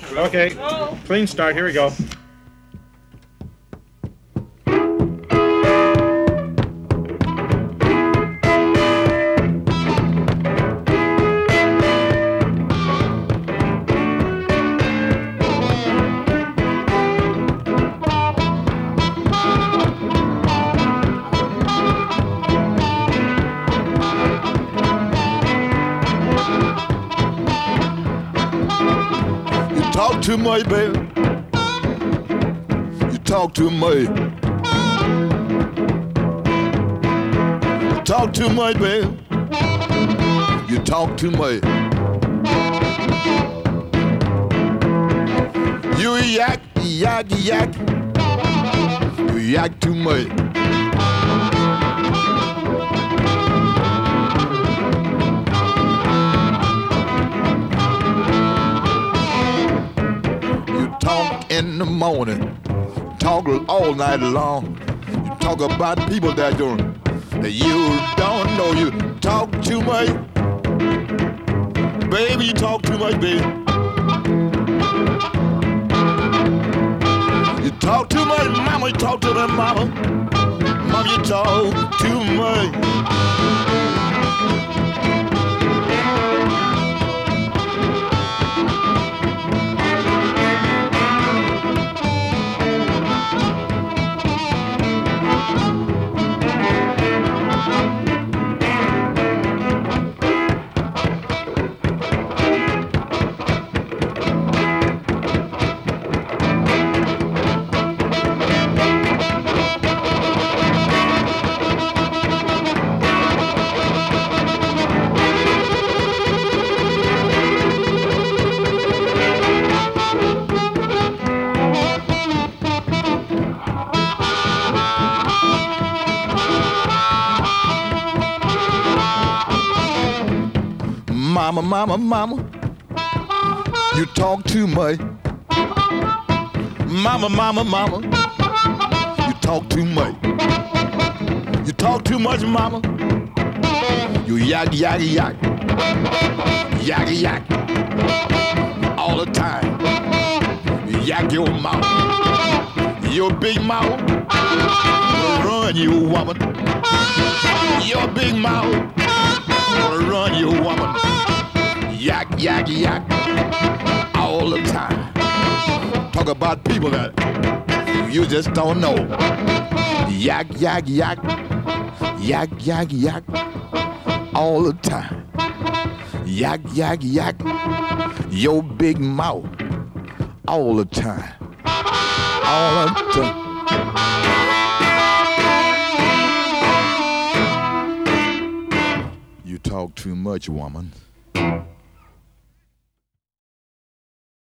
Okay, clean start. Here we go. Talk too much, baby. You talk too much. You talk too much, baby. You talk too much. You yak, yak, yak. You yak too much. In the morning, talk all night long. You talk about people that you don't know. You talk too much, baby. You talk too much, baby. You talk too much, mama. You talk to them, mama. Mama, you talk too much. Mama, mama, mama, you talk too much. Mama, mama, mama, you talk too much. You talk too much, mama. You yak, yak, yak. Yak, yak. All the time. You yak your mouth. Your big mouth will run you, woman. Your big mouth will run you, woman. Yak, yak, yak, all the time. Talk about people that you just don't know. Yak, yak, yak, yak, yak, yak, all the time. Yak, yak, yak, your big mouth, all the time. All the time. You talk too much, woman.